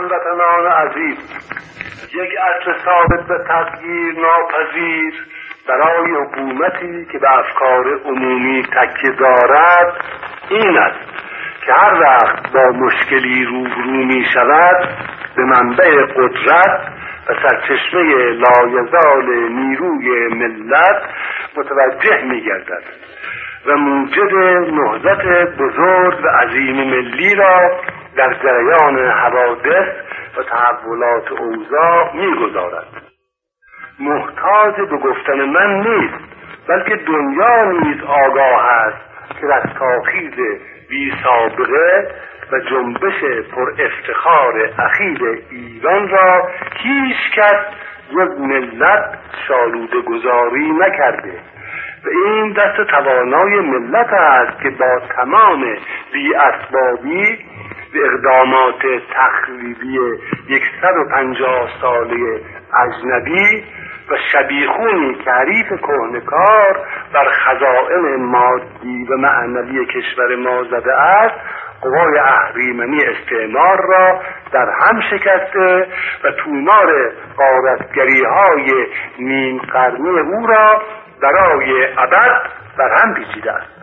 هموطنان عزیز، یک اصل ثابت به تغییر ناپذیر برای حکومتی که به افکار عمومی تکیه دارد این است که هر وقت با مشکلی روبرو می شود به منبع قدرت و سرچشمه لایزال نیروی ملت متوجه می گردد و موجب نهضت بزرگ و عظیم ملی را در جریان حوادث و تحولات اوضاع می‌گذارد. محتاج به گفتن من نیست، بلکه دنیا نیز آگاه است که رستاخیز بی سابقه و جنبش پر افتخار اخیر ایران را هیچ کس جز ملت شالوده گذاری نکرده و این دست توانای ملت است که با تمام بی اسبابی و اقدامات تخریبی 150 ساله اجنبی و شبیخونی که حریف کهنکار بر خزائن مادی و معنوی کشور ما زده است، قوای اهریمنی استعمار را در هم شکسته و تومار غارتگری‌های نیم قرنی او را برای ابد بر هم پیچیده است.